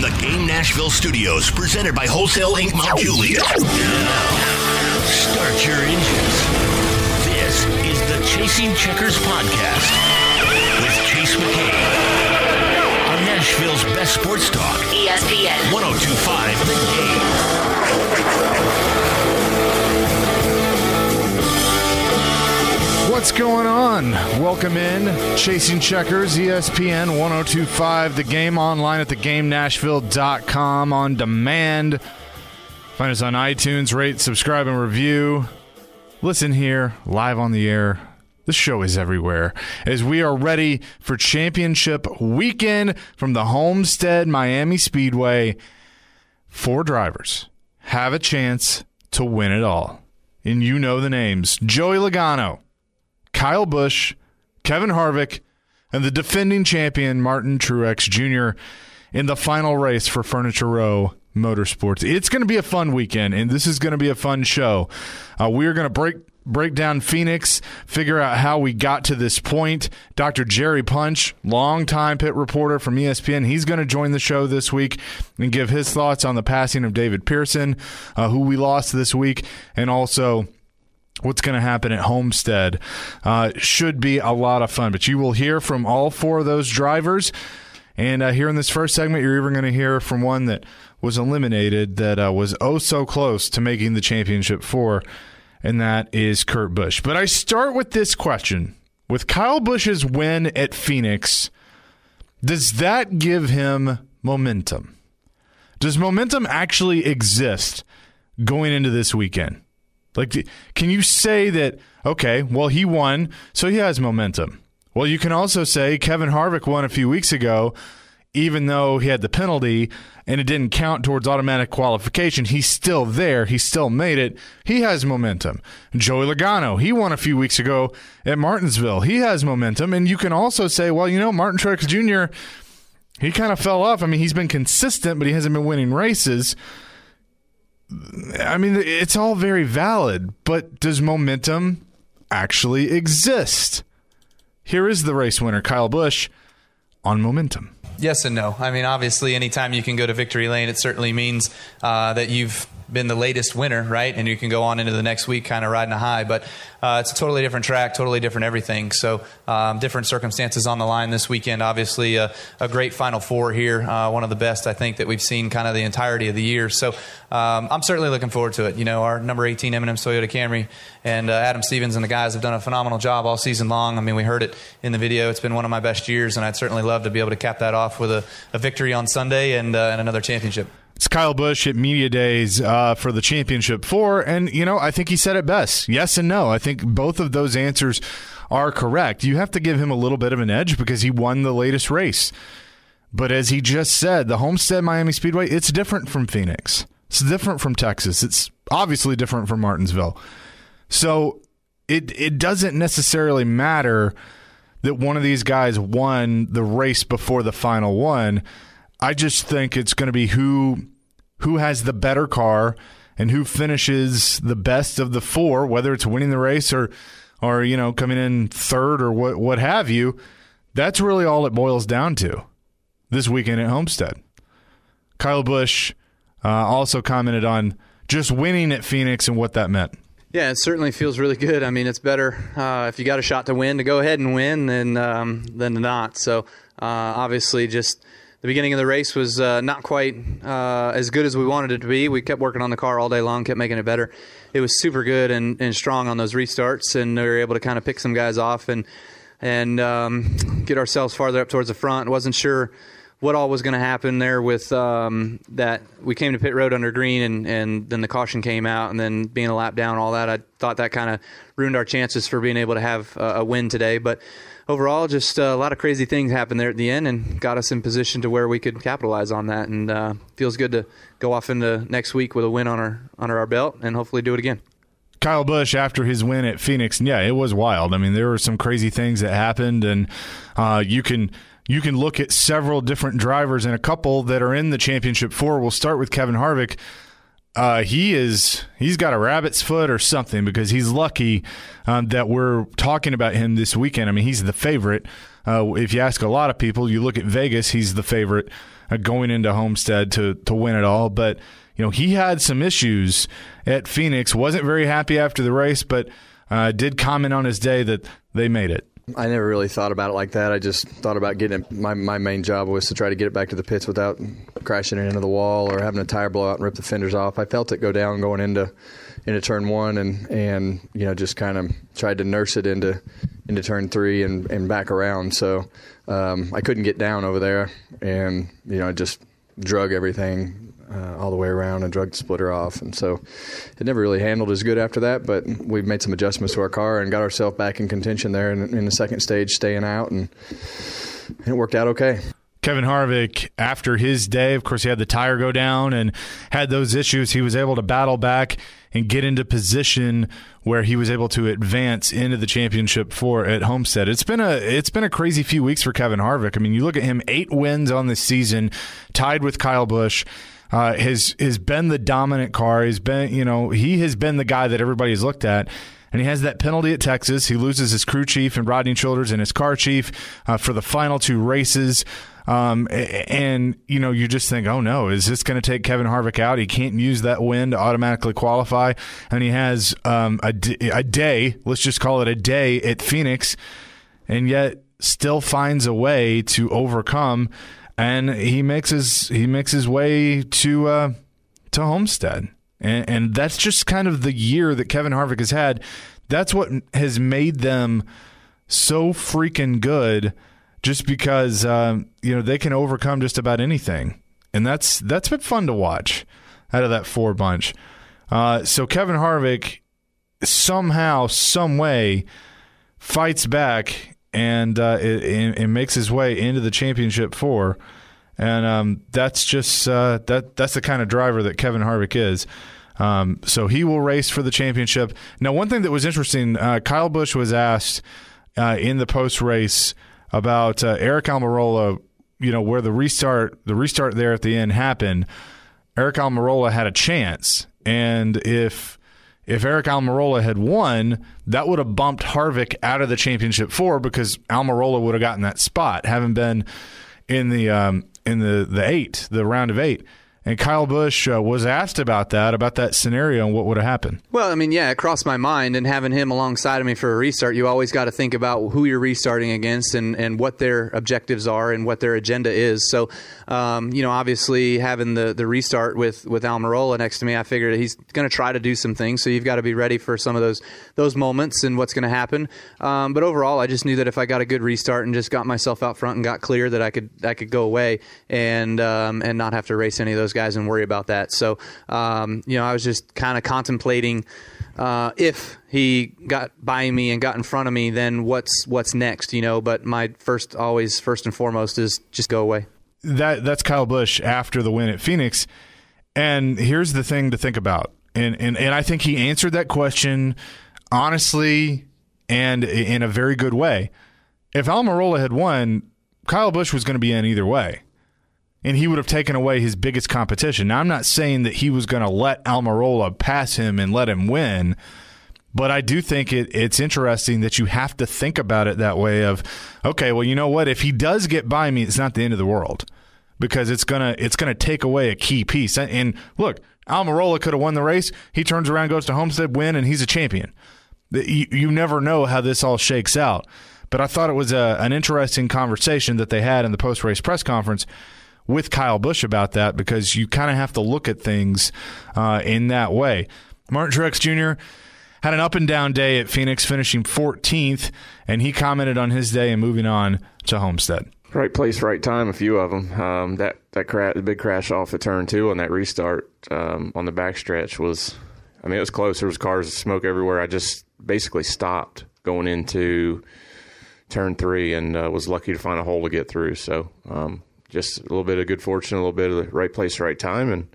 the Game Nashville studios, presented by Wholesale Inc. Mount Juliet. Now, start your engines. This is the Chasing Checkers podcast with Chase McCabe on Nashville's best sports talk, ESPN 102.5 The Game. What's going on? Welcome in. Chasing Checkers, ESPN 102.5 The Game, online at thegamenashville.com, on demand. Find us on iTunes, rate, subscribe, and review. Listen here, live on the air. The show is everywhere as we are ready for championship weekend from the Homestead Miami Speedway. 4 drivers have a chance to win it all. And you know the names. Joey Logano, Kyle Busch, Kevin Harvick, and the defending champion Martin Truex Jr. in the final race for Furniture Row Motorsports. It's going to be a fun weekend, and this is going to be a fun show. We're going to break down Phoenix, figure out how we got to this point. Dr. Jerry Punch, longtime pit reporter from ESPN, he's going to join the show this week and give his thoughts on the passing of David Pearson, who we lost this week, and also what's going to happen at Homestead. Should be a lot of fun. But you will hear from all 4 of those drivers. And here in this first segment, you're even going to hear from one that was eliminated that was oh so close to making the championship 4, and that is Kurt Busch. But I start with this question. With Kyle Busch's win at Phoenix, does that give him momentum? Does momentum actually exist going into this weekend? Like, can you say that, okay, well, he won, so he has momentum? Well, you can also say Kevin Harvick won a few weeks ago, even though he had the penalty and it didn't count towards automatic qualification. He's still there. He still made it. He has momentum. Joey Logano, he won a few weeks ago at Martinsville. He has momentum. And you can also say, well, you know, Martin Truex Jr., he kind of fell off. I mean, he's been consistent, but he hasn't been winning races. I mean, it's all very valid, but does momentum actually exist? Here is the race winner, Kyle Busch, on momentum. Yes and no. I mean, obviously, anytime you can go to victory lane, it certainly means that you've been the latest winner, right? And you can go on into the next week kind of riding a high. But it's a totally different track, totally different everything. So different circumstances on the line this weekend. Obviously, a great Final Four here. One of the best, I think, that we've seen kind of the entirety of the year. So I'm certainly looking forward to it. You know, our number 18 M&M Toyota Camry and Adam Stevens and the guys have done a phenomenal job all season long. I mean, we heard it in the video. It's been one of my best years, and I'd certainly love to be able to cap that off with a victory on Sunday and another championship. It's Kyle Busch at Media Days for the Championship 4, and, you know, I think he said it best. Yes and no. I think both of those answers are correct. You have to give him a little bit of an edge because he won the latest race. But as he just said, the Homestead Miami Speedway, it's different from Phoenix. It's different from Texas. It's obviously different from Martinsville. So it doesn't necessarily matter that one of these guys won the race before the final one. I just think it's going to be who has the better car and who finishes the best of the 4, whether it's winning the race or you know, coming in third or what have you. That's really all it boils down to this weekend at Homestead. Kyle Busch also commented on just winning at Phoenix and what that meant. Yeah, it certainly feels really good. I mean, it's better if you got a shot to win, to go ahead and win than to not. So obviously just the beginning of the race was not quite as good as we wanted it to be. We kept working on the car all day long, kept making it better. It was super good and strong on those restarts, and we were able to kind of pick some guys off and get ourselves farther up towards the front. Wasn't sure what all was going to happen there with that. We came to pit road under green, and then the caution came out, and then being a lap down, all that. I thought that kind of ruined our chances for being able to have a win today, but overall, just a lot of crazy things happened there at the end and got us in position to where we could capitalize on that. And feels good to go off into next week with a win under our belt and hopefully do it again. Kyle Busch, after his win at Phoenix, yeah, it was wild. I mean, there were some crazy things that happened, and you can look at several different drivers and a couple that are in the championship 4. We'll start with Kevin Harvick. He's got a rabbit's foot or something, because he's lucky that we're talking about him this weekend. I mean, he's the favorite If you ask a lot of people, you look at Vegas, he's the favorite going into Homestead to win it all. But, he had some issues at Phoenix, wasn't very happy after the race, but did comment on his day that they made it. I never really thought about it like that. I just thought about getting it. My main job was to try to get it back to the pits without crashing it into the wall or having a tire blow out and rip the fenders off. I felt it go down going into turn 1 and just kind of tried to nurse it into turn 3 and back around. So I couldn't get down over there, and I just drug everything all the way around and drug the splitter off. And so it never really handled as good after that, but we've made some adjustments to our car and got ourselves back in contention there in the second stage, staying out, and it worked out okay. Kevin Harvick, after his day, of course, he had the tire go down and had those issues. He was able to battle back and get into position where he was able to advance into the championship at Homestead. It's been a crazy few weeks for Kevin Harvick. I mean, you look at him, 8 wins on the season, tied with Kyle Busch. Has been the dominant car. He's been, he has been the guy that everybody has looked at. And he has that penalty at Texas. He loses his crew chief and Rodney Childers and his car chief for the final 2 races. And you just think, oh no, is this going to take Kevin Harvick out? He can't use that win to automatically qualify. And he has a day, let's just call it a day at Phoenix, and yet still finds a way to overcome. And he makes his way to Homestead. And that's just kind of the year that Kevin Harvick has had. That's what has made them so freaking good, just because they can overcome just about anything. And that's been fun to watch out of that 4 bunch. So Kevin Harvick somehow, some way fights back and makes his way into the championship 4. And that's just that's the kind of driver that Kevin Harvick is. So he will race for the championship. Now, one thing that was interesting, Kyle Busch was asked in the post-race about Eric Almirola, where the restart there at the end happened. Eric Almirola had a chance, and if Eric Almirola had won, that would have bumped Harvick out of the championship 4 because Almirola would have gotten that spot, having been in the round of 8. And Kyle Busch was asked about that scenario and what would have happened. Well, I mean, yeah, it crossed my mind, and having him alongside of me for a restart, you always got to think about who you're restarting against and what their objectives are and what their agenda is. So, obviously having the restart with Almirola next to me, I figured he's going to try to do some things. So you've got to be ready for some of those moments and what's going to happen. But overall, I just knew that if I got a good restart and just got myself out front and got clear, that I could go away and not have to race any of those guys and worry about that. So, I was just kind of contemplating if he got by me and got in front of me, then what's next, But my first and foremost is just go away. That's Kyle Busch after the win at Phoenix. And here's the thing to think about. And I think he answered that question honestly and in a very good way. If Almirola had won, Kyle Busch was going to be in either way. And he would have taken away his biggest competition. Now, I'm not saying that he was going to let Almirola pass him and let him win, but I do think it's interesting that you have to think about it that way of, okay, well, you know what? If he does get by me, it's not the end of the world because it's gonna take away a key piece. And look, Almirola could have won the race. He turns around, goes to Homestead, win, and he's a champion. You never know how this all shakes out. But I thought it was an interesting conversation that they had in the post-race press conference with Kyle Busch about that, because you kind of have to look at things in that way. Martin Truex Jr. had an up-and-down day at Phoenix, finishing 14th, and he commented on his day and moving on to Homestead. Right place, right time, a few of them. The big crash off the turn 2 on that restart on the backstretch was, it was close. There was cars and smoke everywhere. I just basically stopped going into turn 3 and was lucky to find a hole to get through. So, just a little bit of good fortune, a little bit of the right place, right time. And,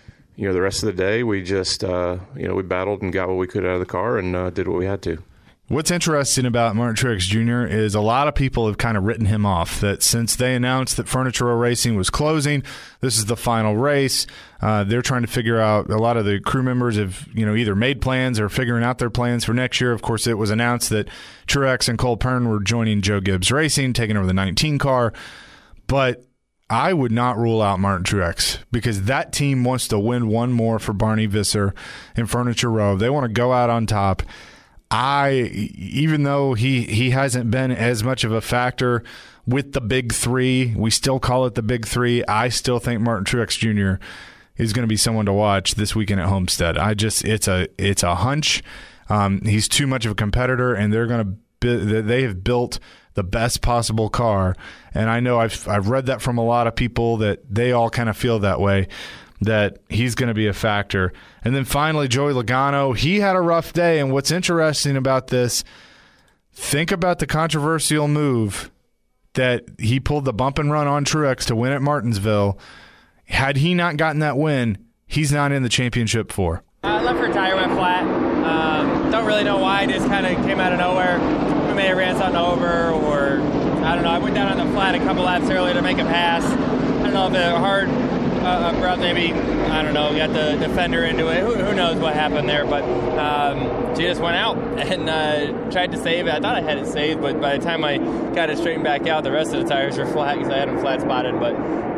the rest of the day we just, we battled and got what we could out of the car and did what we had to. What's interesting about Martin Truex Jr. is a lot of people have kind of written him off, that since they announced that Furniture Row Racing was closing, this is the final race. They're trying to figure out, a lot of the crew members have either made plans or figuring out their plans for next year. Of course, it was announced that Truex and Cole Pearn were joining Joe Gibbs Racing, taking over the 19 car. But I would not rule out Martin Truex, because that team wants to win one more for Barney Visser in Furniture Row. They want to go out on top. Even though he hasn't been as much of a factor with the big three, we still call it the big three, I still think Martin Truex Jr. is going to be someone to watch this weekend at Homestead. It's a hunch. He's too much of a competitor, and they have built the best possible car. And I know I've read that from a lot of people, that they all kind of feel that way, that he's going to be a factor. And then finally, Joey Logano, he had a rough day. And what's interesting about this, think about the controversial move that he pulled, the bump and run on Truex to win at Martinsville. Had he not gotten that win, he's not in the championship four. Left rear tire went flat. Don't really know why. Just kind of came out of nowhere. We may have ran something over, or I don't know. I went down on the flat a couple laps earlier to make a pass. I don't know if it hard breath, maybe, I don't know, got the defender into it. Who knows what happened there, but she just went out and tried to save it. I thought I had it saved, but by the time I got it straightened back out, the rest of the tires were flat because I had them flat spotted, but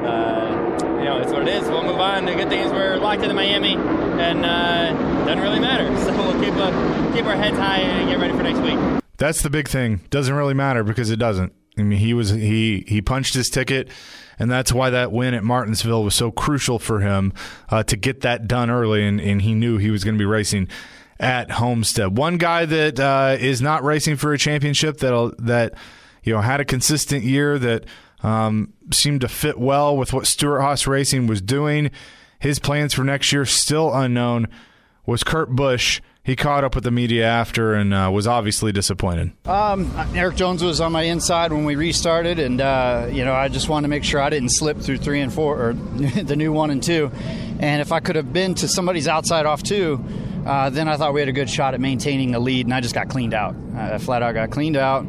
it's what it is. We'll move on. The good thing is we're locked into Miami, and it doesn't really matter. So we'll keep our heads high and get ready for next week. That's the big thing. Doesn't really matter, because it doesn't. I mean, he punched his ticket, and that's why that win at Martinsville was so crucial for him, to get that done early, and he knew he was going to be racing at Homestead. One guy that is not racing for a championship that had a consistent year, that seemed to fit well with what Stewart-Haas Racing was doing. His plans for next year still unknown, was Kurt Busch. He caught up with the media after and was obviously disappointed. Eric Jones was on my inside when we restarted, and I just wanted to make sure I didn't slip through 3 and 4, or the new 1 and 2. And if I could have been to somebody's outside off 2, then I thought we had a good shot at maintaining the lead, and I just got cleaned out. Flat out got cleaned out.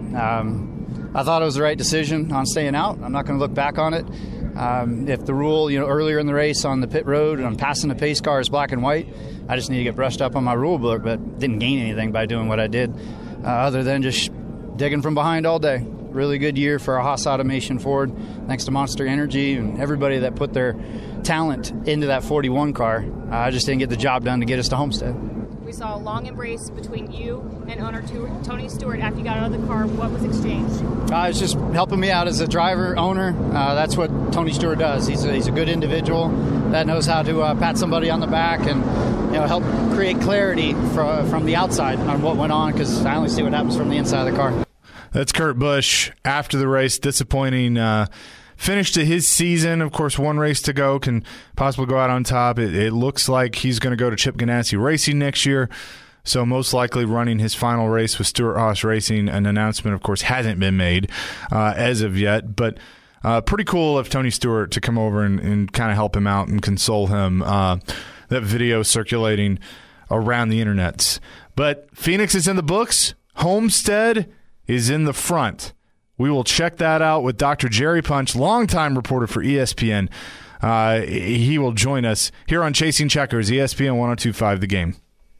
I thought it was the right decision on staying out. I'm not going to look back on it. If the rule, earlier in the race on the pit road and on passing the pace car is black and white, I just need to get brushed up on my rule book, but didn't gain anything by doing what I did, other than just digging from behind all day. Really good year for our Haas Automation Ford, thanks to Monster Energy and everybody that put their talent into that 41 car. I just didn't get the job done to get us to Homestead. We saw a long embrace between you and owner Tony Stewart after you got out of the car. What was exchanged? It's just helping me out as a driver, owner. That's what Tony Stewart does. He's a good individual that knows how to pat somebody on the back and help create clarity from the outside on what went on, because I only see what happens from the inside of the car. That's Kurt Busch after the race. Disappointing finish to his season. Of course, one race to go, can possibly go out on top. It looks like he's going to go to Chip Ganassi Racing next year, so most likely running his final race with Stewart-Haas Racing. An announcement, of course, hasn't been made as of yet, but pretty cool of Tony Stewart to come over and kind of help him out and console him. That video circulating around the internets. But Phoenix is in the books. Homestead is in the front. We will check that out with Dr. Jerry Punch, longtime reporter for ESPN. He will join us here on Chasing Checkers, ESPN 102.5 The Game.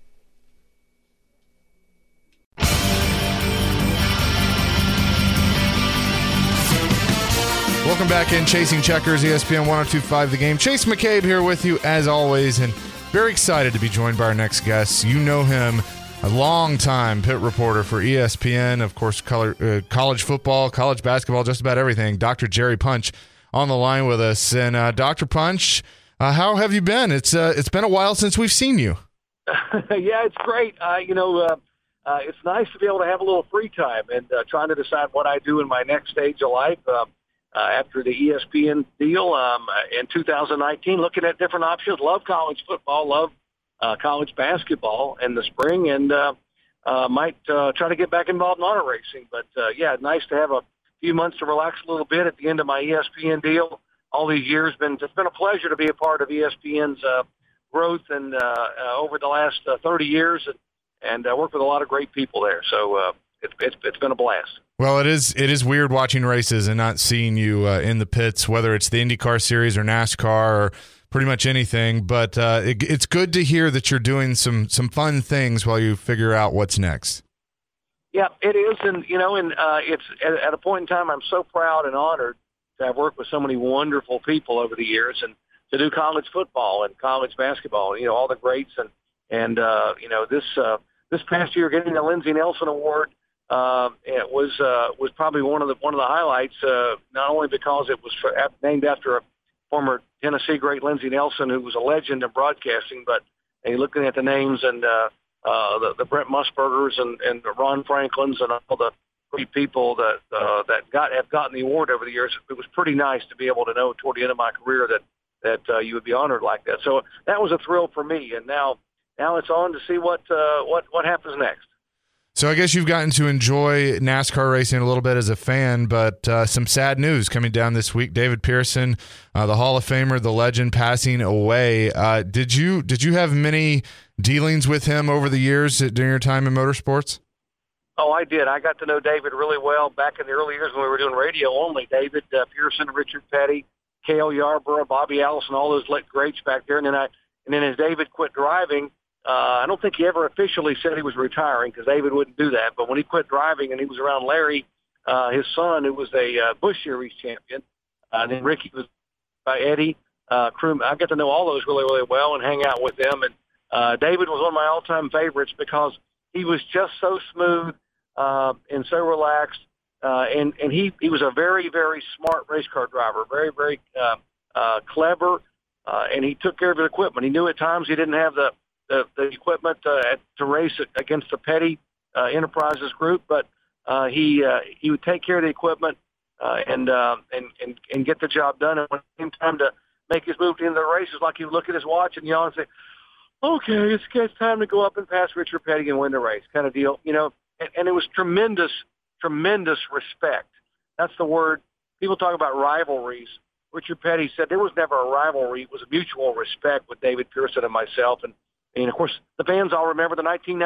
Welcome back in Chasing Checkers, ESPN 102.5 The Game. Chase McCabe here with you as always, and very excited to be joined by our next guest. You know him, a longtime pit reporter for ESPN, of course, college football, college basketball, just about everything. Dr. Jerry Punch on the line with us. And Dr. Punch, how have you been? It's been a while since we've seen you. Yeah, it's great. It's nice to be able to have a little free time and trying to decide what I do in my next stage of life. After the ESPN deal in 2019, looking at different options. Love college football, love college basketball in the spring, and might try to get back involved in auto racing. But, yeah, nice to have a few months to relax a little bit at the end of my ESPN deal. All these years, it's been a pleasure to be a part of ESPN's growth and over the last 30 years. and I worked with a lot of great people there. So it's been a blast. Well, it is weird watching races and not seeing you in the pits, whether it's the IndyCar Series or NASCAR or pretty much anything. But it's good to hear that you're doing some fun things while you figure out what's next. Yeah, it is, and it's at a point in time I'm so proud and honored to have worked with so many wonderful people over the years, and to do college football and college basketball. All the greats, and this past year getting the Lindsey Nelson Award. It was probably one of the highlights, not only because it was named after a former Tennessee great, Lindsey Nelson, who was a legend in broadcasting, but looking at the names and the Brent Musburgers and the Ron Franklins and all the great people that have gotten the award over the years, it was pretty nice to be able to know toward the end of my career that you would be honored like that. So that was a thrill for me, and now it's on to see what happens next. So I guess you've gotten to enjoy NASCAR racing a little bit as a fan, but some sad news coming down this week. David Pearson, the Hall of Famer, the legend, passing away. Did you have many dealings with him over the years during your time in motorsports? Oh, I did. I got to know David really well back in the early years when we were doing radio only. David Pearson, Richard Petty, Cale Yarborough, Bobby Allison, all those greats back there. And then as David quit driving, I don't think he ever officially said he was retiring, because David wouldn't do that. But when he quit driving and he was around Larry, his son, who was a Busch Series champion, and then Ricky was by Eddie, Crew. I got to know all those really, really well and hang out with them. And David was one of my all-time favorites because he was just so smooth and so relaxed. And he was a very, very smart race car driver, very, very clever, and he took care of his equipment. He knew at times he didn't have the equipment to race against the Petty Enterprises group, but he would take care of the equipment and get the job done. And when it came time to make his move into the races, like he would look at his watch and yawn and say, "Okay, it's time to go up and pass Richard Petty and win the race," kind of deal, And it was tremendous respect. That's the word. People talk about rivalries. Richard Petty said there was never a rivalry. It was a mutual respect with David Pearson and myself. And of course, the fans all remember the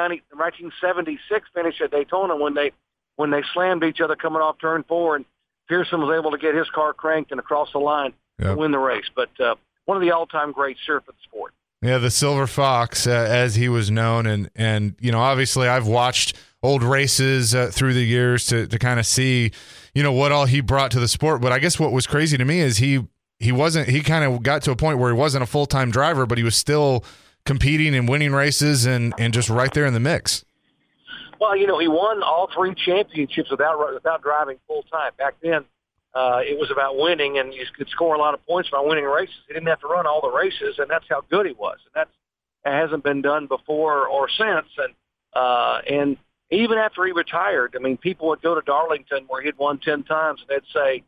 1976 finish at Daytona when they slammed each other coming off turn 4, and Pearson was able to get his car cranked and across the line to win the race. But one of the all-time greats here for the sport. Yeah, the Silver Fox, as he was known, and obviously I've watched old races through the years to kind of see, what all he brought to the sport. But I guess what was crazy to me is he kind of got to a point where he wasn't a full-time driver, but he was still competing and winning races and just right there in the mix. Well, he won all 3 championships without driving full-time. Back then, it was about winning, and you could score a lot of points by winning races. He didn't have to run all the races, and that's how good he was. And that hasn't been done before or since. And even after he retired, people would go to Darlington where he'd won 10 times, and they'd say,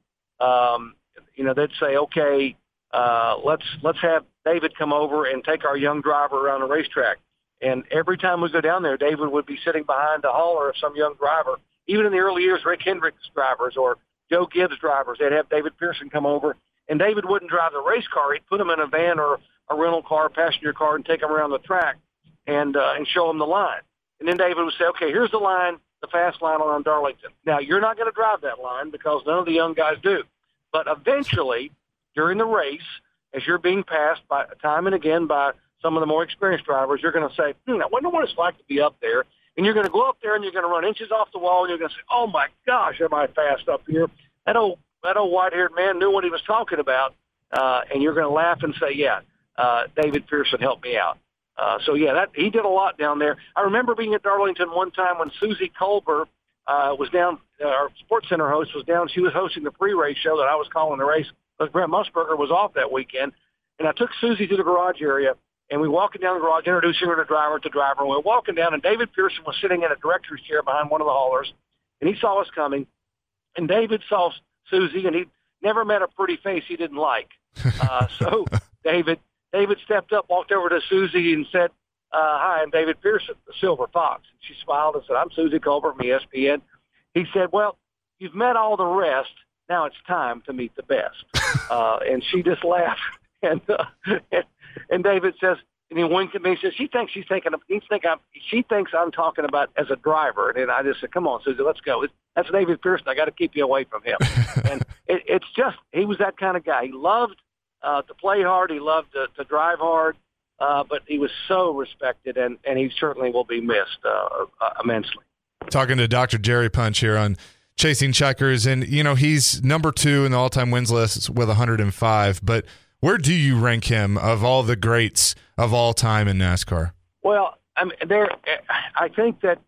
okay, let's have David come over and take our young driver around the racetrack. And every time we go down there, David would be sitting behind the hauler of some young driver. Even in the early years, Rick Hendricks drivers or Joe Gibbs drivers, they'd have David Pearson come over, and David wouldn't drive the race car. He'd put him in a van or a rental car, passenger car, and take him around the track and show him the line. And then David would say, okay, here's the line, the fast line on Darlington. Now, you're not going to drive that line because none of the young guys do. But eventually, during the race, as you're being passed by time and again by some of the more experienced drivers, you're going to say, I wonder what it's like to be up there. And you're going to go up there and you're going to run inches off the wall, and you're going to say, oh, my gosh, am I fast up here? That old white-haired man knew what he was talking about, and you're going to laugh and say, yeah, David Pearson helped me out. He did a lot down there. I remember being at Darlington one time when Susie Colbert was down, our Sports Center host was down. She was hosting the pre-race show that I was calling the race, because Brent Musburger was off that weekend. And I took Susie to the garage area, and we walking down the garage, introducing her to driver. And we were walking down, and David Pearson was sitting in a director's chair behind one of the haulers, and he saw us coming. And David saw Susie, and he'd never met a pretty face he didn't like. So David stepped up, walked over to Susie, and said, hi, I'm David Pearson, the Silver Fox. And she smiled and said, I'm Susie Colbert from ESPN. He said, well, you've met all the rest. Now it's time to meet the best. And she just laughed. And David says, And he winked at me and said, she thinks I'm talking about as a driver. And I just said, come on, Susie, let's go. That's David Pearson. I got to keep you away from him. And it's just, he was that kind of guy. He loved to play hard. He loved to drive hard. But he was so respected, and he certainly will be missed immensely. Talking to Dr. Jerry Punch here on Chasing Checkers, and, he's number 2 in the all-time wins list with 105, but where do you rank him of all the greats of all time in NASCAR? Well, I think that,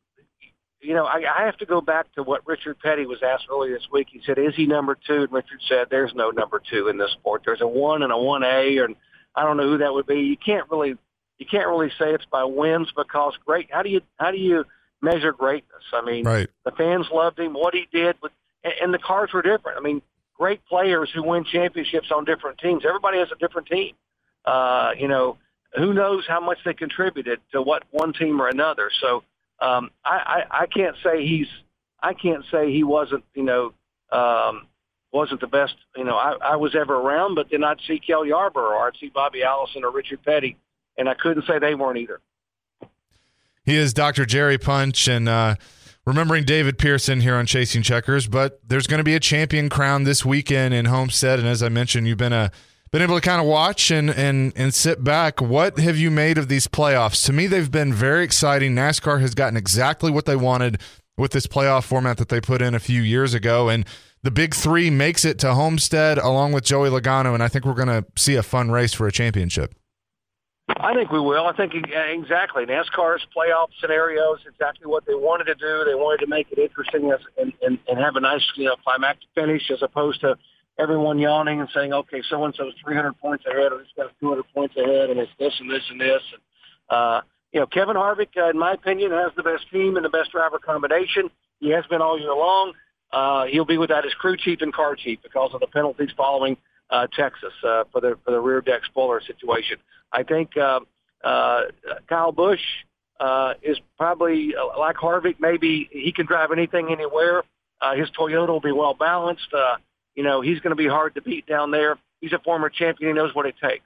I have to go back to what Richard Petty was asked earlier this week. He said, is he number 2? And Richard said, there's no number 2 in this sport. There's a 1 and a 1A, and I don't know who that would be. You can't really say it's by wins, because how do you measure greatness? I mean, right. The fans loved him, what he did, and the cars were different. I mean, great players who win championships on different teams. Everybody has a different team. Who knows how much they contributed to what one team or another. So I can't say he wasn't wasn't the best I was ever around, but then I'd see Kel Yarborough or I'd see Bobby Allison or Richard Petty, and I couldn't say they weren't either. He is Dr. Jerry Punch, and remembering David Pearson here on Chasing Checkers, but there's going to be a champion crown this weekend in Homestead, and as I mentioned, you've been able to kind of watch and sit back. What have you made of these playoffs? To me, they've been very exciting. NASCAR has gotten exactly what they wanted with this playoff format that they put in a few years ago, and the Big Three makes it to Homestead along with Joey Logano, and I think we're going to see a fun race for a championship. I think we will. I think exactly. NASCAR's playoff scenario is exactly what they wanted to do. They wanted to make it interesting and have a nice climactic finish, as opposed to everyone yawning and saying, okay, so-and-so's 300 points ahead, or this guy's 200 points ahead, and it's this and this and this. And, Kevin Harvick, in my opinion, has the best team and the best driver combination. He has been all year long. He'll be without his crew chief and car chief because of the penalties following Texas for the rear deck spoiler situation. I think Kyle Busch is probably like Harvick. Maybe he can drive anything, anywhere. His Toyota will be well balanced. He's going to be hard to beat down there. He's a former champion. He knows what it takes.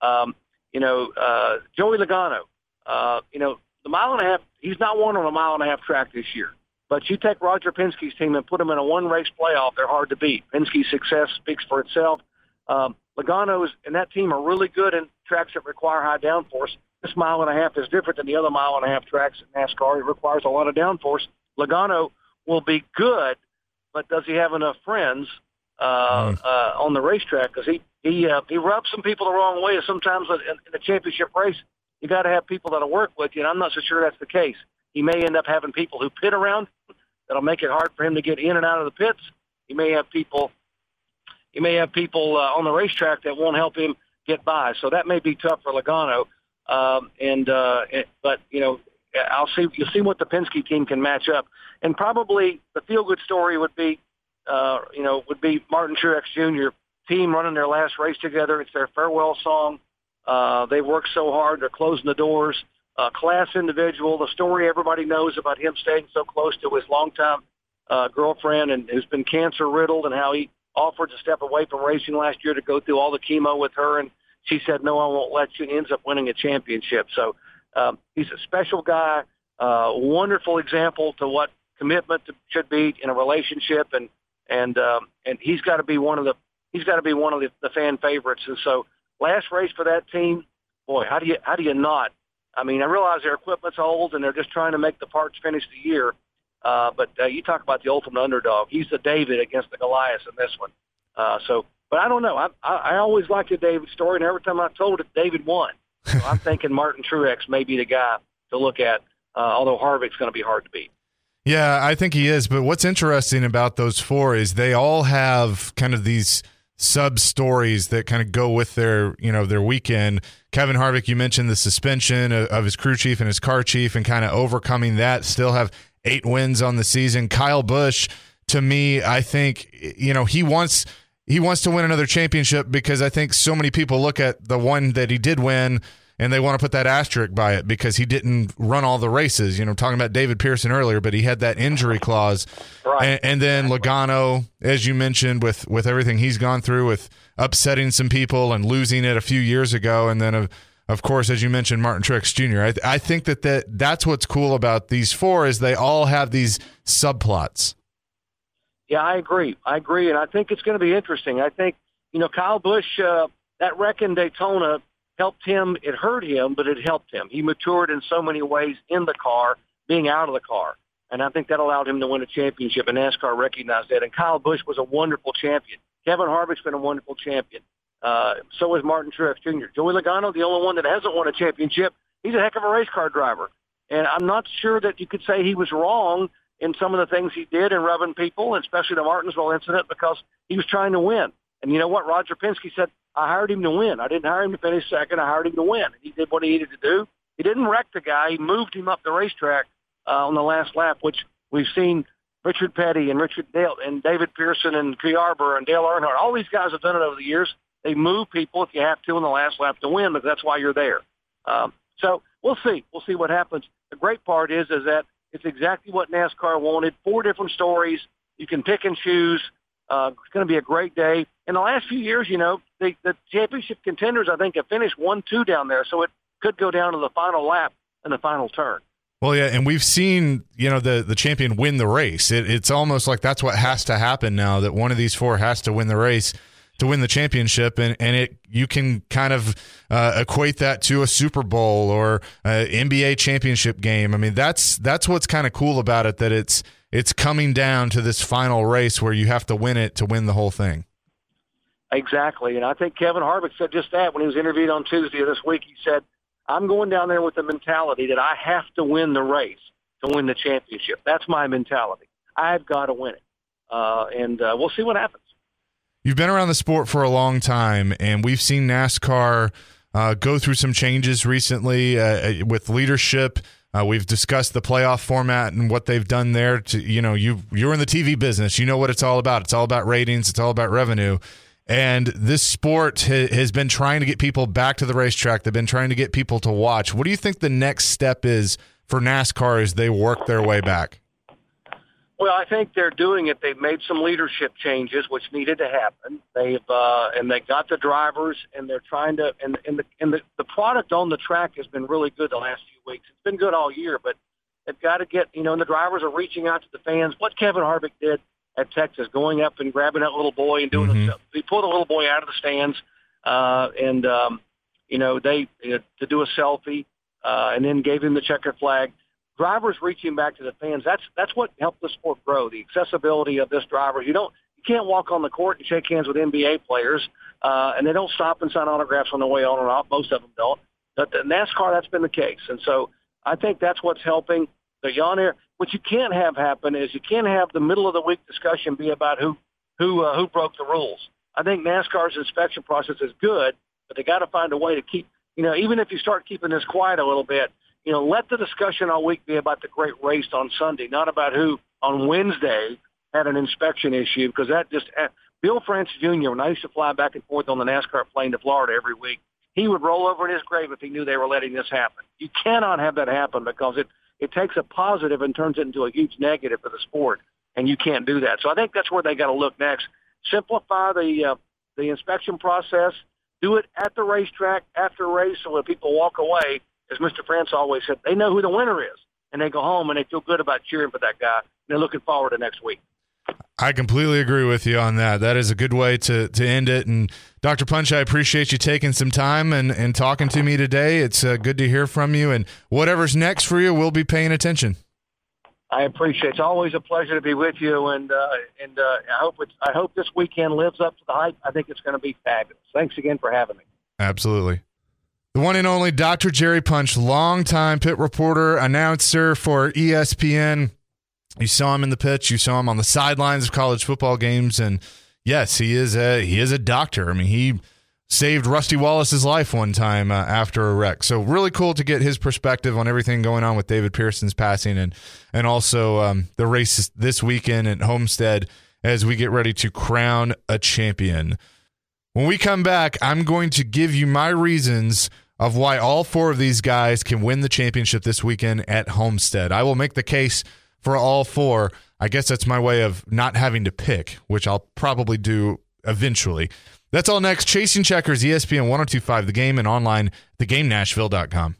Joey Logano, the mile and a half, he's not won on a mile and a half track this year. But you take Roger Penske's team and put them in a one-race playoff, they're hard to beat. Penske's success speaks for itself. Logano and that team are really good in tracks that require high downforce. This mile and a half is different than the other mile and a half tracks in NASCAR. It requires a lot of downforce. Logano will be good, but does he have enough friends on the racetrack? Because he rubs some people the wrong way. Sometimes in a championship race, you got to have people that'll work with you, and I'm not so sure that's the case. He may end up having people who pit around that'll make it hard for him to get in and out of the pits. He may have people on the racetrack that won't help him get by. So that may be tough for Logano. But you'll see what the Penske team can match up. And probably the feel-good story would be Martin Truex Jr. team running their last race together. It's their farewell song. They worked so hard. They're closing the doors. Class individual. The story everybody knows about him staying so close to his longtime girlfriend and who's been cancer riddled, and how he offered to step away from racing last year to go through all the chemo with her, and she said, no, I won't let you, and ends up winning a championship. So he's a special guy, wonderful example to what commitment should be in a relationship, and he's got to be one of the fan favorites. And so last race for that team, boy, how do you not? I mean, I realize their equipment's old and they're just trying to make the parts finish the year. But you talk about the ultimate underdog. He's the David against the Goliath in this one. But I don't know. I always liked the David story, and every time I told it, David won. So I'm thinking Martin Truex may be the guy to look at, although Harvick's going to be hard to beat. Yeah, I think he is. But what's interesting about those four is they all have kind of these sub-stories that kind of go with their weekend. Kevin Harvick, you mentioned the suspension of his crew chief and his car chief and kind of overcoming that, still have 8 wins on the season. Kyle Busch, to me, I think, he wants to win another championship because I think so many people look at the one that he did win and they want to put that asterisk by it because he didn't run all the races. Talking about David Pearson earlier, but he had that injury clause. Right. And then Logano, as you mentioned, with everything he's gone through with upsetting some people and losing it a few years ago, and then of course, as you mentioned, Martin Truex Jr. I think that's what's cool about these four is they all have these subplots. Yeah, I agree, and I think it's going to be interesting. I think, Kyle Busch, that wreck in Daytona helped him. It hurt him, but it helped him. He matured in so many ways in the car, being out of the car. And I think that allowed him to win a championship, and NASCAR recognized that. And Kyle Busch was a wonderful champion. Kevin Harvick's been a wonderful champion. So is Martin Truex Jr. Joey Logano, the only one that hasn't won a championship. He's a heck of a race car driver. And I'm not sure that you could say he was wrong in some of the things he did in rubbing people, especially the Martinsville incident, because he was trying to win. And you know what? Roger Penske said, I hired him to win. I didn't hire him to finish second. I hired him to win. And he did what he needed to do. He didn't wreck the guy. He moved him up the racetrack on the last lap, which we've seen Richard Petty and Richard Dale and David Pearson and Key Arbor and Dale Earnhardt. All these guys have done it over the years. They move people if you have to in the last lap to win, because that's why you're there. So we'll see. We'll see what happens. The great part is that it's exactly what NASCAR wanted. 4 different stories. You can pick and choose. It's going to be a great day. In the last few years, the championship contenders, I think, have finished 1-2 down there, so it could go down to the final lap and the final turn. Well, yeah, and we've seen, the champion win the race. It's almost like that's what has to happen now, that one of these 4 has to win the race to win the championship, and you can kind of equate that to a Super Bowl or an NBA championship game. I mean, that's what's kind of cool about it, that it's coming down to this final race where you have to win it to win the whole thing. Exactly, and I think Kevin Harvick said just that when he was interviewed on Tuesday of this week. He said, I'm going down there with the mentality that I have to win the race to win the championship. That's my mentality. I've got to win it, and we'll see what happens. You've been around the sport for a long time, and we've seen NASCAR go through some changes recently with leadership. We've discussed the playoff format and what they've done there. You're in the TV business. You know what it's all about. It's all about ratings. It's all about revenue. And this sport has been trying to get people back to the racetrack. They've been trying to get people to watch. What do you think the next step is for NASCAR as they work their way back? Well, I think they're doing it. They've made some leadership changes, which needed to happen. They've and they got the drivers, and they're trying to. And the product on the track has been really good the last few weeks. It's been good all year, but they've got to get. And the drivers are reaching out to the fans. What Kevin Harvick did at Texas, going up and grabbing that little boy and doing he pulled a little boy out of the stands, to do a selfie, and then gave him the checkered flag. Drivers reaching back to the fans, that's what helped the sport grow, the accessibility of this driver. You can't walk on the court and shake hands with NBA players, and they don't stop and sign autographs on the way on and off. Most of them don't. But the NASCAR, that's been the case. And so I think that's what's helping the on-air. What you can't have happen is you can't have the middle of the week discussion be about who broke the rules. I think NASCAR's inspection process is good, but they got to find a way to keep, even if you start keeping this quiet a little bit, let the discussion all week be about the great race on Sunday, not about who on Wednesday had an inspection issue, because that just Bill France Jr., when I used to fly back and forth on the NASCAR plane to Florida every week, he would roll over in his grave if he knew they were letting this happen. You cannot have that happen, because it takes a positive and turns it into a huge negative for the sport, and you can't do that. So I think that's where they got to look next. Simplify the inspection process. Do it at the racetrack after a race, so when people walk away, as Mr. France always said, they know who the winner is, and they go home and they feel good about cheering for that guy, and they're looking forward to next week. I completely agree with you on that. That is a good way to end it. And Dr. Punch, I appreciate you taking some time and talking to me today. It's good to hear from you, and whatever's next for you, we'll be paying attention. I appreciate it. It's always a pleasure to be with you, and I hope this weekend lives up to the hype. I think it's going to be fabulous. Thanks again for having me. Absolutely. The one and only Dr. Jerry Punch, longtime pit reporter, announcer for ESPN. You saw him in the pits. You saw him on the sidelines of college football games. And yes, he is a doctor. I mean, he saved Rusty Wallace's life one time after a wreck. So really cool to get his perspective on everything going on with David Pearson's passing, and also the race this weekend at Homestead as we get ready to crown a champion. When we come back, I'm going to give you my reasons of why all 4 of these guys can win the championship this weekend at Homestead. I will make the case for all 4. I guess that's my way of not having to pick, which I'll probably do eventually. That's all next. Chasing Checkers, ESPN 102.5 The Game, and online, thegamenashville.com.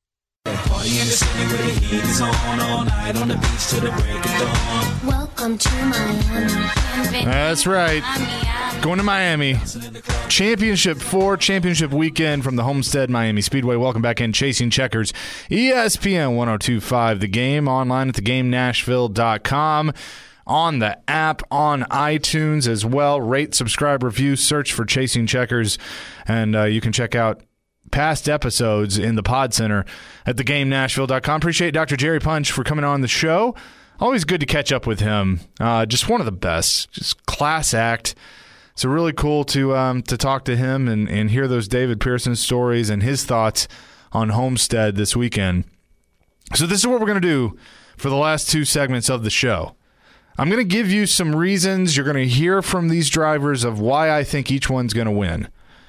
Welcome to Miami. That's right. Going to Miami. Championship 4, championship weekend from the Homestead Miami Speedway. Welcome back in. Chasing Checkers, ESPN 102.5 The Game, online at thegamenashville.com. On the app, on iTunes as well. Rate, subscribe, review, search for Chasing Checkers, and you can check out past episodes in the Pod Center at thegamenashville.com. Appreciate Dr. Jerry Punch for coming on the show. Always good to catch up with him. Just one of the best. Just class act. So really cool to talk to him and hear those David Pearson stories and his thoughts on Homestead this weekend. So this is what we're going to do for the last 2 segments of the show. I'm going to give you some reasons. You're going to hear from these drivers of why I think each one's going to win.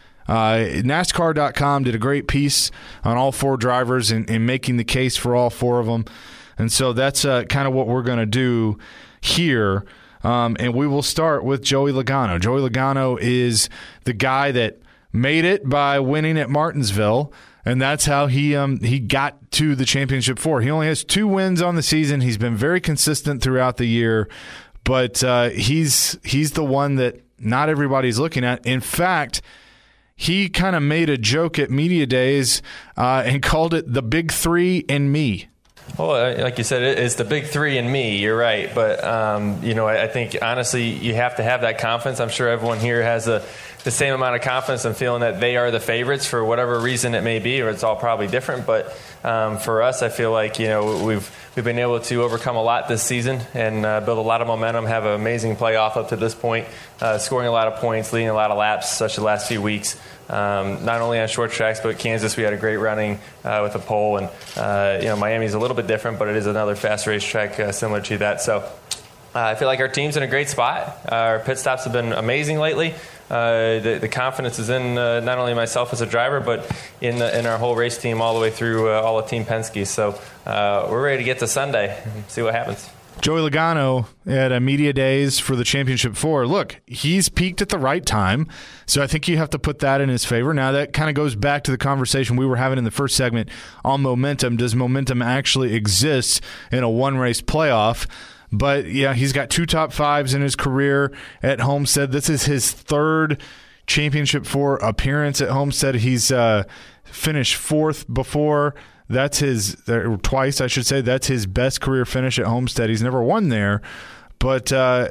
NASCAR.com did a great piece on all 4 drivers in making the case for all 4 of them. And so that's kind of what we're going to do here. And we will start with Joey Logano. Joey Logano is the guy that made it by winning at Martinsville, and that's how he got to the Championship 4. He only has 2 wins on the season. He's been very consistent throughout the year, but he's the one that not everybody's looking at. In fact, he kind of made a joke at Media Days and called it the Big 3 and me. Well, like you said, it's the big 3 and me. You're right. But, I think, honestly, you have to have that confidence. I'm sure everyone here has the same amount of confidence in feeling that they are the favorites for whatever reason it may be, or it's all probably different. But for us, I feel like, we've been able to overcome a lot this season and build a lot of momentum, have an amazing playoff up to this point, scoring a lot of points, leading a lot of laps, such the last few weeks. Not only on short tracks, but Kansas, we had a great running with a pole. And, Miami's a little bit different, but it is another fast racetrack similar to that. So I feel like our team's in a great spot. Our pit stops have been amazing lately. The confidence is in not only myself as a driver, but in our whole race team all the way through all of Team Penske. So we're ready to get to Sunday and see what happens. Joey Logano at Media Days for the Championship 4. Look, he's peaked at the right time, so I think you have to put that in his favor. Now, that kind of goes back to the conversation we were having in the first segment on momentum. Does momentum actually exist in a one-race playoff? But, yeah, he's got 2 top 5s in his career at Homestead. This is his 3rd Championship 4 appearance at Homestead. He's finished 4th before. That's twice, I should say. That's his best career finish at Homestead. He's never won there. But,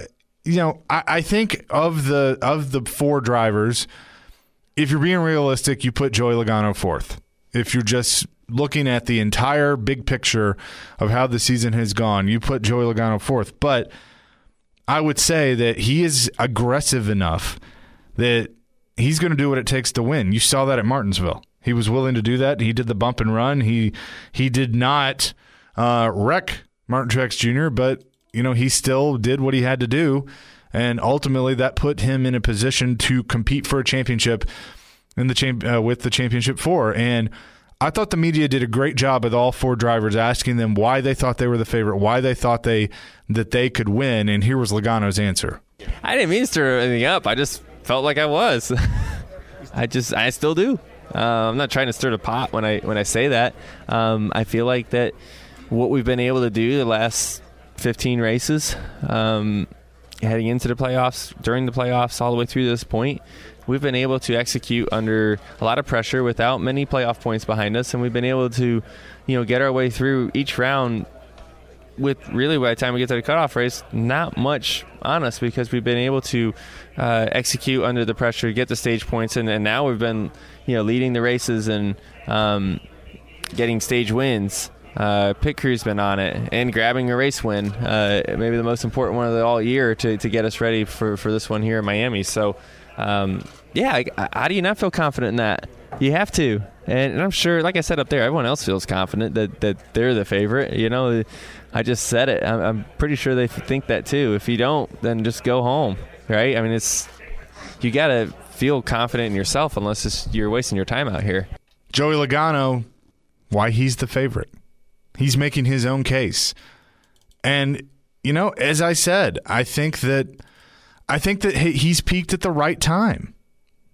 I think of the 4 drivers, if you're being realistic, you put Joey Logano 4th. If you're just looking at the entire big picture of how the season has gone, you put Joey Logano 4th. But I would say that he is aggressive enough that he's going to do what it takes to win. You saw that at Martinsville. He was willing to do that. He did the bump and run. He did not wreck Martin Truex Jr., but he still did what he had to do, and ultimately that put him in a position to compete for a championship in the with the Championship 4. And I thought the media did a great job with all 4 drivers, asking them why they thought they were the favorite, why they thought that they could win, and here was Logano's answer. I didn't mean to stir anything up. I just felt like I was. I still do. I'm not trying to stir the pot when I say that. I feel like that what we've been able to do the last 15 races, heading into the playoffs, during the playoffs, all the way through this point, we've been able to execute under a lot of pressure without many playoff points behind us, and we've been able to, get our way through each round with really, by the time we get to the cutoff race, not much on us because we've been able to execute under the pressure, get the stage points, and now we've been, leading the races and getting stage wins. Pit crew's been on it and grabbing a race win, maybe the most important one of the all year to get us ready for this one here in Miami. So, how do you not feel confident in that? You have to. And I'm sure, like I said up there, everyone else feels confident that they're the favorite. I just said it. I'm pretty sure they think that too. If you don't, then just go home, right? I mean, you got to feel confident in yourself unless you're wasting your time out here. Joey Logano, why he's the favorite. He's making his own case. And, as I said, I think that he's peaked at the right time.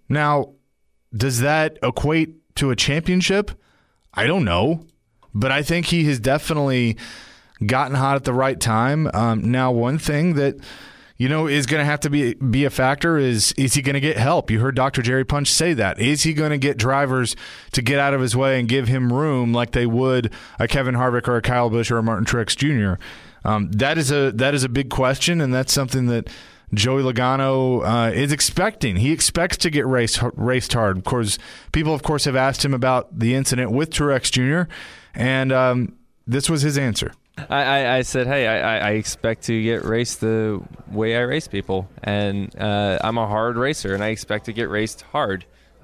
Now, does that equate to a championship? I don't know, but I think he has definitely gotten hot at the right time. Now, one thing that is going to have to be a factor is he going to get help? You heard Dr. Jerry Punch say that. Is he going to get drivers to get out of his way and give him room like they would a Kevin Harvick or a Kyle Busch or a Martin Truex Jr.? That is a big question, and that's something that Joey Logano is expecting. He expects to get raced hard. Of course, people, have asked him about the incident with Truex Jr., and this was his answer. I said, hey, I expect to get raced the way I race people, and I'm a hard racer, and I expect to get raced hard.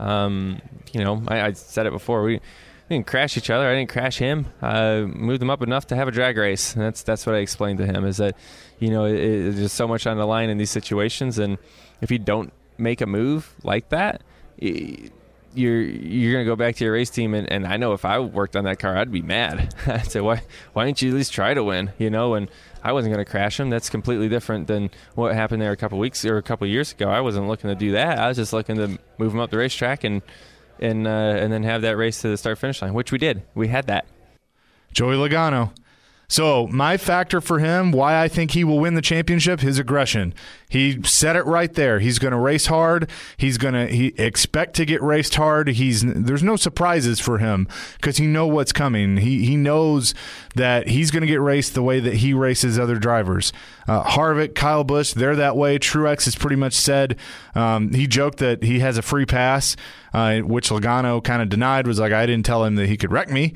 I said it before. We didn't crash each other. I didn't crash him. I moved him up enough to have a drag race, and that's what I explained to him, is that there's just so much on the line in these situations, and if you don't make a move like that, you're going to go back to your race team, and I know if I worked on that car, I'd be mad. I'd say, why didn't you at least try to win? And I wasn't going to crash him. That's completely different than what happened there a couple weeks or a couple years ago. I wasn't looking to do that. I was just looking to move him up the racetrack and then have that race to the start-finish line, which we did. We had that. Joey Logano. So my factor for him, why I think he will win the championship, his aggression. He said it right there. He's going to race hard. He expect to get raced hard. There's no surprises for him because he know what's coming. He knows that he's going to get raced the way that he races other drivers. Harvick, Kyle Busch, they're that way. Truex has pretty much said, he joked that he has a free pass, which Logano kind of denied, was like, I didn't tell him that he could wreck me.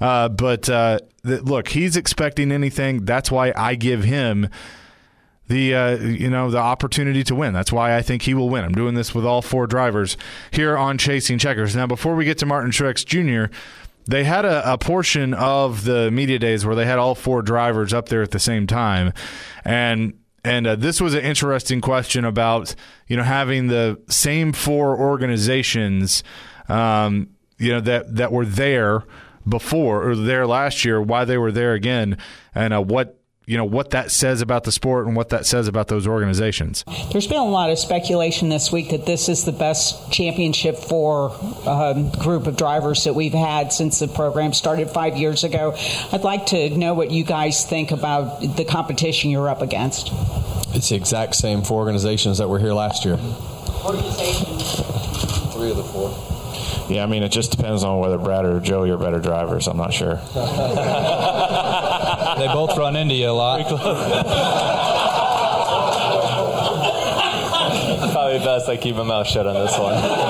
Look, he's expecting anything. That's why I give him the opportunity to win. That's why I think he will win. I'm doing this with all four drivers here on Chasing Checkers. Now, before we get to Martin Truex Jr., they had a portion of the media days where they had all four drivers up there at the same time, and this was an interesting question about having the same four organizations that were there before or there last year, why they were there again, and what that says about the sport and what that says about those organizations. There's been a lot of speculation this week that this is the best championship for group of drivers that we've had since the program started 5 years ago. I'd like to know what you guys think about the competition you're up against. It's the exact same four organizations that were here last year. Organizations? 3 of the 4. Yeah, I mean, it just depends on whether Brad or Joey are better drivers. I'm not sure. They both run into you a lot. Probably best I keep my mouth shut on this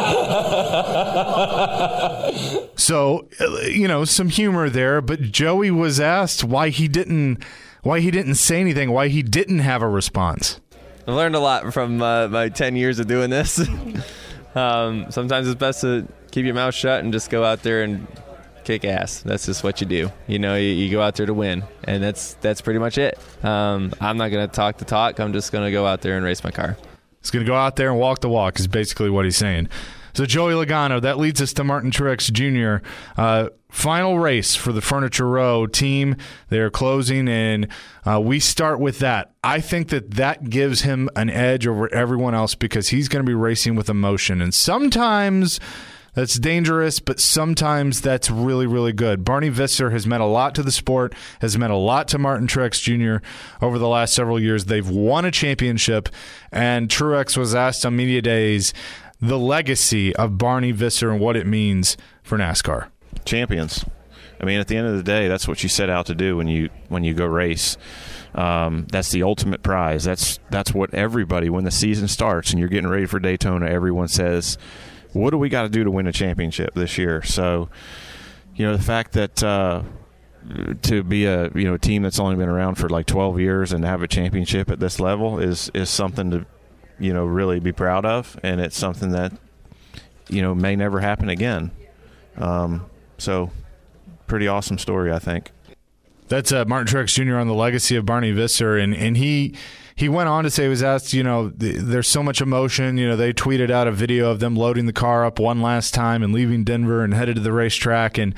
one. So, some humor there, but Joey was asked why he didn't say anything, why he didn't have a response. I learned a lot from my 10 years of doing this. Sometimes it's best to keep your mouth shut and just go out there and kick ass. That's just what you do. You go out there to win, and that's pretty much it. I'm not going to talk the talk. I'm just going to go out there and race my car. He's going to go out there and walk the walk is basically what he's saying. So Joey Logano, that leads us to Martin Truex Jr. Final race for the Furniture Row team. They're closing, and we start with that. I think that gives him an edge over everyone else because he's going to be racing with emotion. And sometimes that's dangerous, but sometimes that's really, really good. Barney Visser has meant a lot to the sport, has meant a lot to Martin Truex Jr. over the last several years. They've won a championship, and Truex was asked on media days the legacy of Barney Visser and what it means for NASCAR. Champions. I mean, at the end of the day, that's what you set out to do when you go race. That's the ultimate prize. That's what everybody, when the season starts and you're getting ready for Daytona, everyone says, what do we got to do to win a championship this year? So, the fact that to be a team that's only been around for like 12 years and have a championship at this level is something to really be proud of, and it's something that may never happen again. So pretty awesome story, I think. That's Martin Truex Jr. on the legacy of Barney Visser, and he went on to say, he was asked, there's so much emotion. They tweeted out a video of them loading the car up one last time and leaving Denver and headed to the racetrack, and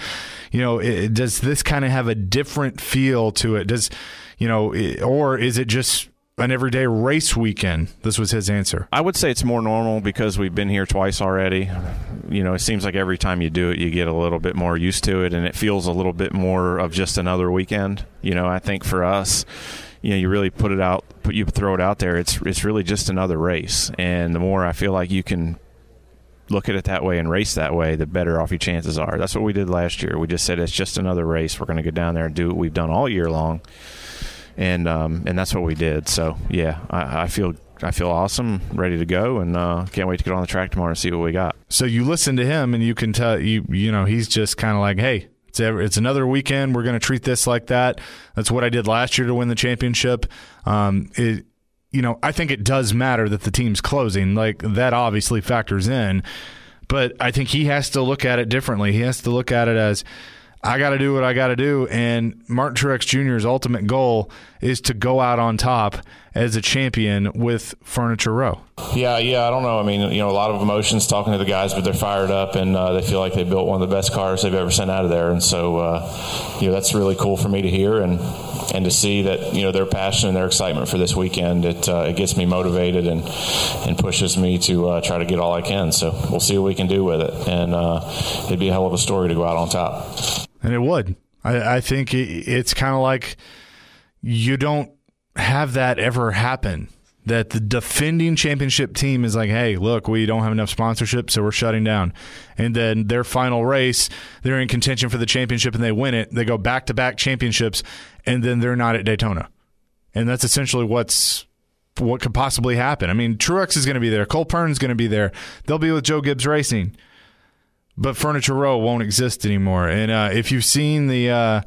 does this kind of have a different feel to it? Does or is it just an everyday race weekend? This was his answer. I would say it's more normal because we've been here twice already. It seems like every time you do it, you get a little bit more used to it, and it feels a little bit more of just another weekend. I think for us, you really you throw it out there, it's really just another race. And the more I feel like you can look at it that way and race that way, the better off your chances are. That's what we did last year. We just said it's just another race. We're going to go down there and do what we've done all year long. And that's what we did. So yeah, I feel awesome, ready to go, and can't wait to get on the track tomorrow and see what we got. So you listen to him, and you can tell he's just kind of like, hey, it's another weekend. We're going to treat this like that. That's what I did last year to win the championship. I think it does matter that the team's closing. Like, that obviously factors in, but I think he has to look at it differently. He has to look at it as, I got to do what I got to do, and Martin Truex Jr.'s ultimate goal is to go out on top as a champion with Furniture Row. Yeah, I don't know. I mean, a lot of emotions talking to the guys, but they're fired up, and they feel like they built one of the best cars they've ever sent out of there. And so, that's really cool for me to hear and to see that, their passion and their excitement for this weekend. It gets me motivated and pushes me to try to get all I can. So we'll see what we can do with it. And it'd be a hell of a story to go out on top. And it would. I think it's kind of like you don't have that ever happen, that the defending championship team is like, hey, look, we don't have enough sponsorship, so we're shutting down. And then their final race, they're in contention for the championship and they win it. They go back-to-back championships, and then they're not at Daytona. And that's essentially what could possibly happen. I mean, Truex is going to be there. Cole Pearn's going to be there. They'll be with Joe Gibbs Racing. But Furniture Row won't exist anymore. And if you've seen the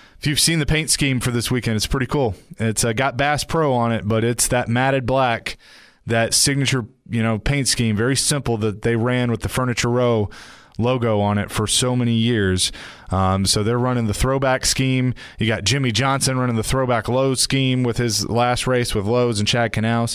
paint scheme for this weekend, it's pretty cool. It's got Bass Pro on it, but it's that matted black, that signature paint scheme, very simple, that they ran with the Furniture Row logo on it for so many years. So they're running the throwback scheme. You got Jimmy Johnson running the throwback Lowe's scheme with his last race with Lowe's and Chad Knaus.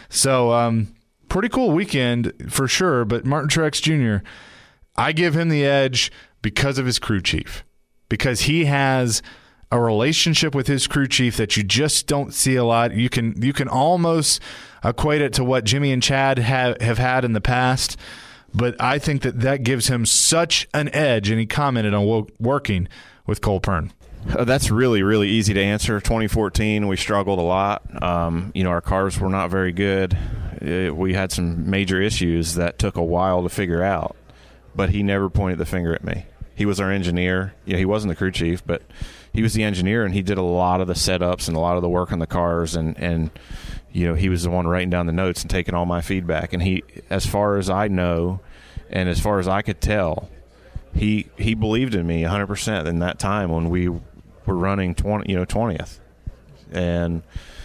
So pretty cool weekend for sure. But Martin Truex Jr., I give him the edge because of his crew chief, because he has a relationship with his crew chief that you just don't see a lot. You can almost equate it to what Jimmy and Chad have had in the past, but I think that gives him such an edge, and he commented on working with Cole Pearn. That's really, really easy to answer. 2014, we struggled a lot. Our cars were not very good. We had some major issues that took a while to figure out. But he never pointed the finger at me. He was our engineer. He wasn't the crew chief, but he was the engineer, and he did a lot of the setups and a lot of the work on the cars, and he was the one writing down the notes and taking all my feedback. And he, as far as I know, and as far as I could tell, he believed in me 100% in that time when we were running 20th. And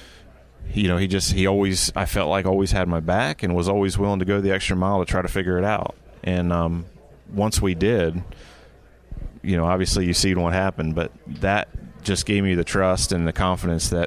he always, I felt like, always had my back and was always willing to go the extra mile to try to figure it out. And once we did, obviously you see what happened, but that just gave me the trust and the confidence that,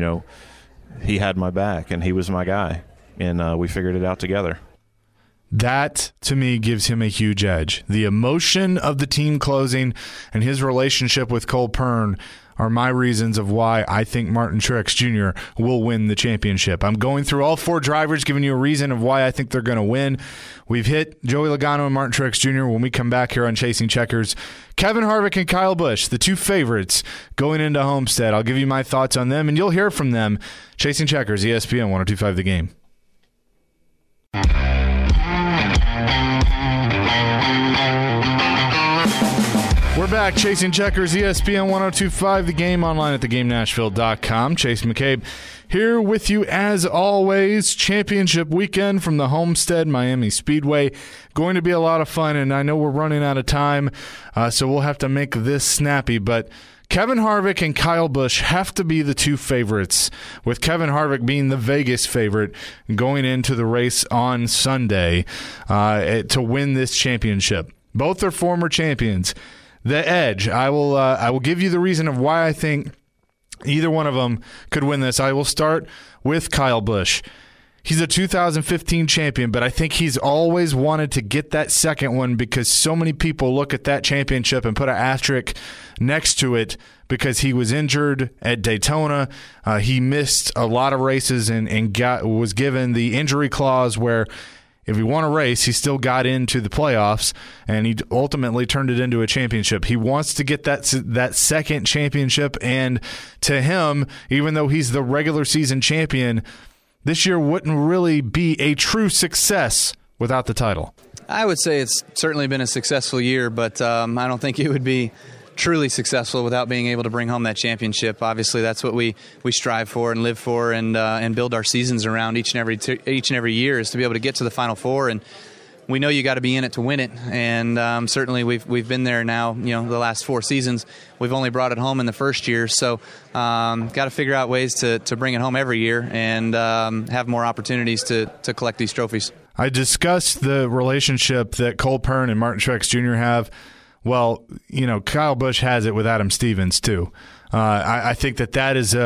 he had my back and he was my guy, and we figured it out together. That, to me, gives him a huge edge. The emotion of the team closing and his relationship with Cole Pearn are my reasons of why I think Martin Truex Jr. will win the championship. I'm going through all four drivers, giving you a reason of why I think they're going to win. We've hit Joey Logano and Martin Truex Jr. When we come back here on Chasing Checkers, Kevin Harvick and Kyle Busch, the two favorites going into Homestead. I'll give you my thoughts on them, and you'll hear from them. Chasing Checkers, ESPN 102.5 The Game. We're back, Chasing Checkers, ESPN 102.5 The Game, online at thegamenashville.com. Chase McCabe here with you as always. Championship weekend from the Homestead Miami Speedway. Going to be a lot of fun, and I know we're running out of time, so we'll have to make this snappy. But Kevin Harvick and Kyle Busch have to be the two favorites, with Kevin Harvick being the Vegas favorite going into the race on Sunday to win this championship. Both are former champions. The edge, I will give you the reason of why I think either one of them could win this. I will start with Kyle Busch. He's a 2015 champion, but I think he's always wanted to get that second one because so many people look at that championship and put an asterisk next to it because he was injured at Daytona. He missed a lot of races and was given the injury clause where if he won a race, he still got into the playoffs, and he ultimately turned it into a championship. He wants to get that second championship, and to him, even though he's the regular season champion, this year wouldn't really be a true success without the title. I would say it's certainly been a successful year, but I don't think it would be truly successful without being able to bring home that championship. Obviously, that's what we strive for and live for, and build our seasons around each and every year, is to be able to get to the Final Four. And we know you got to be in it to win it, and certainly we've been there now. The last 4 seasons, we've only brought it home in the first year, so got to figure out ways to bring it home every year and have more opportunities to collect these trophies. I discussed the relationship that Cole Pearn and Martin Truex Jr. have. Well, Kyle Busch has it with Adam Stevens too. I think that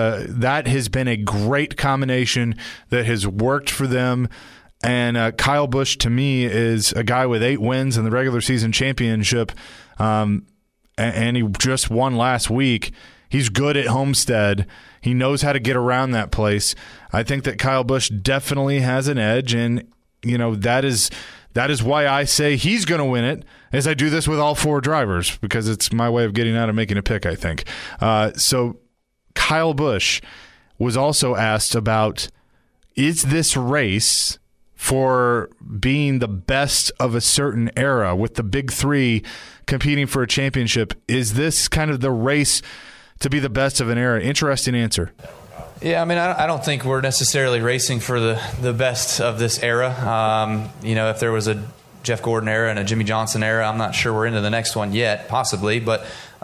has been a great combination that has worked for them. And Kyle Busch, to me, is a guy with 8 wins in the regular season championship, and he just won last week. He's good at Homestead. He knows how to get around that place. I think that Kyle Busch definitely has an edge, and that is why I say he's going to win it, as I do this with all 4 drivers, because it's my way of getting out of making a pick, I think. So Kyle Busch was also asked about, is this race for being the best of a certain era with the big 3 competing for a championship? Is this kind of the race to be the best of an era? Interesting answer. Yeah, I don't think we're necessarily racing for the best of this era. If there was a Jeff Gordon era and a Jimmy Johnson era, I'm not sure we're into the next one yet, possibly. But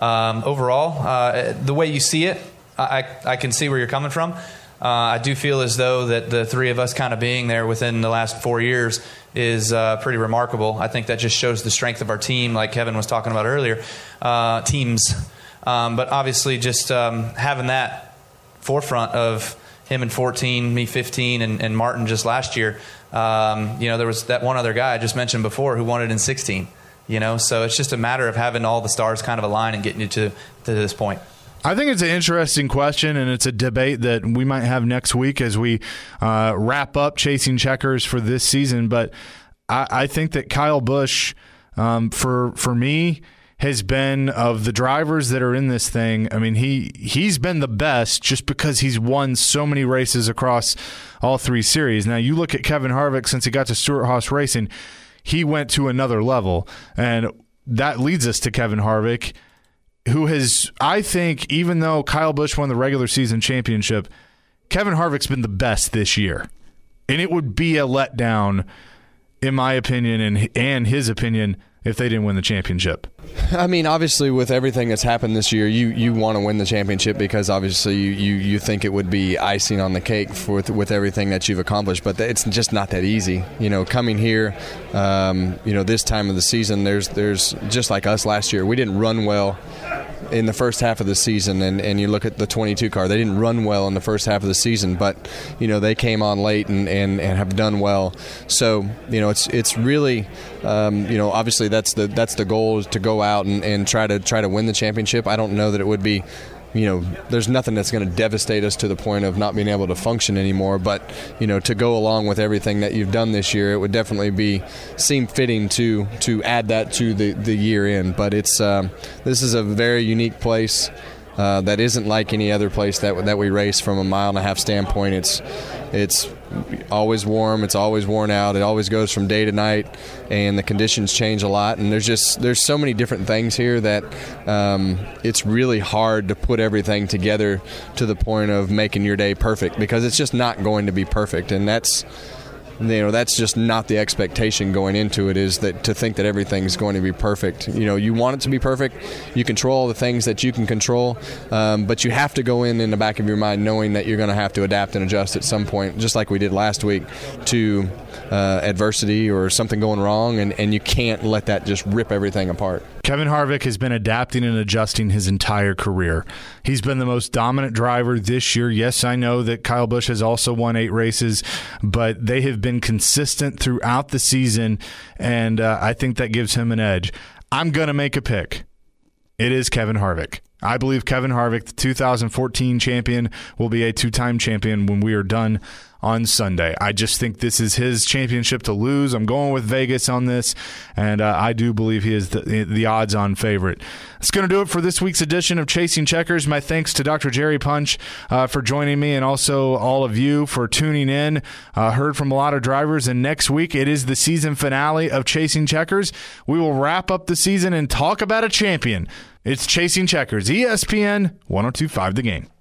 overall, the way you see it, I can see where you're coming from. I do feel as though that the 3 of us kind of being there within the last 4 years is pretty remarkable. I think that just shows the strength of our team, like Kevin was talking about earlier, teams. But obviously just having that forefront of him in 14, me 15, and Martin just last year. There was that one other guy I just mentioned before who won it in 16. So it's just a matter of having all the stars kind of align and getting you to this point. I think it's an interesting question, and it's a debate that we might have next week as we wrap up Chasing Checkers for this season. But I think that Kyle Busch, for me, has been, of the drivers that are in this thing, he's been the best just because he's won so many races across all 3 series. Now, you look at Kevin Harvick, since he got to Stewart-Haas Racing, he went to another level. And that leads us to Kevin Harvick, who has, I think, even though Kyle Busch won the regular season championship, Kevin Harvick's been the best this year. And it would be a letdown, in my opinion and his opinion, if they didn't win the championship. Obviously, with everything that's happened this year, you want to win the championship because obviously you think it would be icing on the cake with everything that you've accomplished, but it's just not that easy. Coming here, this time of the season, there's just like us last year, we didn't run well in the first half of the season, and you look at the 22 car, they didn't run well in the first half of the season, but they came on late and have done well. So it's really obviously that's the goal, is to go out and try to win the championship. I don't know that it would be, there's nothing that's going to devastate us to the point of not being able to function anymore. But, to go along with everything that you've done this year, it would definitely seem fitting to add that to the year in. But this is a very unique place that isn't like any other place that we race from a 1.5 mile standpoint. It's always warm. It's always worn out. It always goes from day to night, and the conditions change a lot. And there's so many different things here that it's really hard to put everything together to the point of making your day perfect, because it's just not going to be perfect. And that's just not the expectation going into it, is that to think that everything's going to be perfect. You want it to be perfect. You control all the things that you can control, but you have to go in the back of your mind knowing that you're going to have to adapt and adjust at some point, just like we did last week, to adversity or something going wrong, and you can't let that just rip everything apart. Kevin Harvick has been adapting and adjusting his entire career. He's been the most dominant driver this year. Yes, I know that Kyle Busch has also won 8 races, but they have been consistent throughout the season, and I think that gives him an edge. I'm going to make a pick. It is Kevin Harvick. I believe Kevin Harvick, the 2014 champion, will be a 2-time champion when we are done on Sunday. I just think this is his championship to lose. I'm going with Vegas on this, and I do believe he is the odds-on favorite. That's going to do it for this week's edition of Chasing Checkers. My thanks to Dr. Jerry Punch for joining me, and also all of you for tuning in. Heard from a lot of drivers, and next week it is the season finale of Chasing Checkers. We will wrap up the season and talk about a champion. It's Chasing Checkers, ESPN 102.5 The Game.